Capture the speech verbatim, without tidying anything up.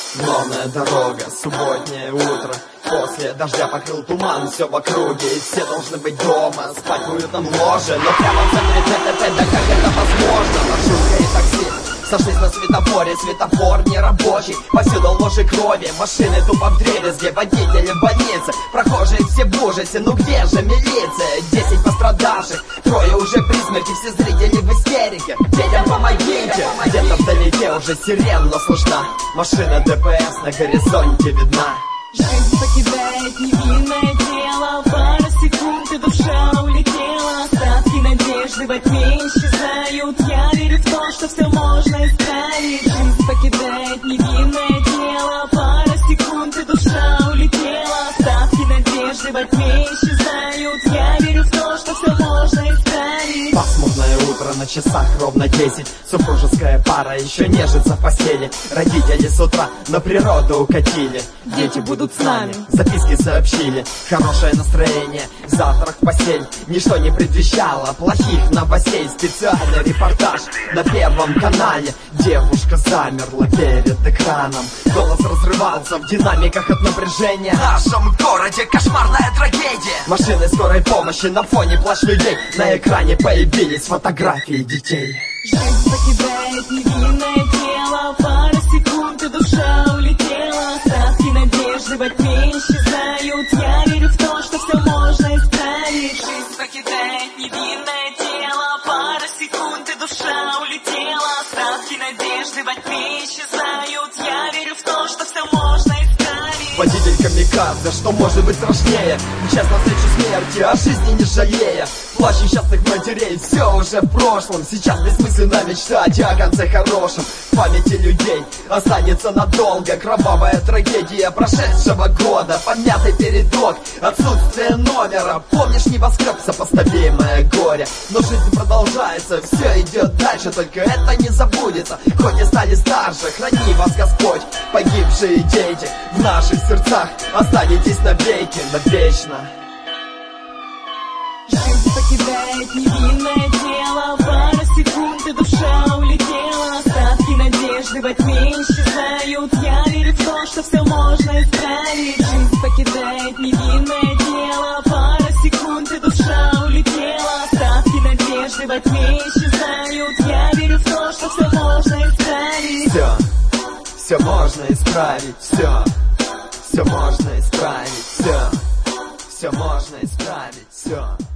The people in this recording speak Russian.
Главная дорога, субботнее утро. После дождя покрыл туман, все в округе, и все должны быть дома, спать в уютном ложе. Но прямо в центре ТТТ, да как это возможно? Маршрутка и такси сошлись на светофоре, светофор нерабочий, повсюду лужи крови, машины тупо вдребезги, водители в больнице, прохожие все в ужасе, ну где же милиция? Десять пострадавших, трое уже при смерти, все зрители в истерике. Детям помогите! Где-то вдалеке уже сирена слышна, машина ДПС на горизонте видна. Жизнь покидает невинное тело, пара секунд и душа улетела. Остатки надежды во тьме исчезают. Я верю в то, что все можно исправить. Жизнь покидает невинное тело, пара секунд и душа улетела. Остатки надежды во тьме исчезают. Я верю в то, что все можно исправить. Пасмурное утро, на часах ровно десять. Супружеская пара еще нежится в постели. Родители с утра на природу укатили. Дети будут с нами, записки сообщили. Хорошее настроение, завтрак в постель. Ничто не предвещало плохих новостей. Специальный репортаж на Первом канале. Девушка замерла перед экраном. Голос разрывался в динамиках от напряжения. В нашем городе кошмарная трагедия. Машины скорой помощи на фоне плащ людей. На экране появились фотографии детей. Жизнь покидает невинное тело, пара секунд и душа улетела. Остатки надежды во тьме исчезают. Я верю в то, что все можно исправить. Жизнь покидает невинное тело, пара секунд и душа улетела. Остатки надежды во тьме исчезают. Я верю в то, что все можно исправить. Водитель камикадзе, что может быть страшнее? Мчась навстречу смерти, о жизни не жалея. Плач несчастных матерей, все уже в прошлом. Сейчас бессмысленно мечтать о конце хорошем. В памяти людей останется надолго кровавая трагедия прошедшего года. Помятый передок, отсутствие номера. Помнишь небоскреб, сопоставимое горе. Но жизнь продолжается, все идет дальше. Только это не забудется, хоть и стали старше. Храни вас Господь, погибшие дети. В наших сердцах останетесь навеки, навечно. Жизнь покидает невинное тело, пара секунд и душа улетела. Остатки надежды во тьме исчезают. Я верю в то, что все можно исправить. Жизнь покидает невинное тело, пара секунд и душа улетела. Остатки надежды во тьме исчезают. Я верю в то, что все можно исправить. Все, все можно исправить, все, все можно исправить, все, все можно исправить, все.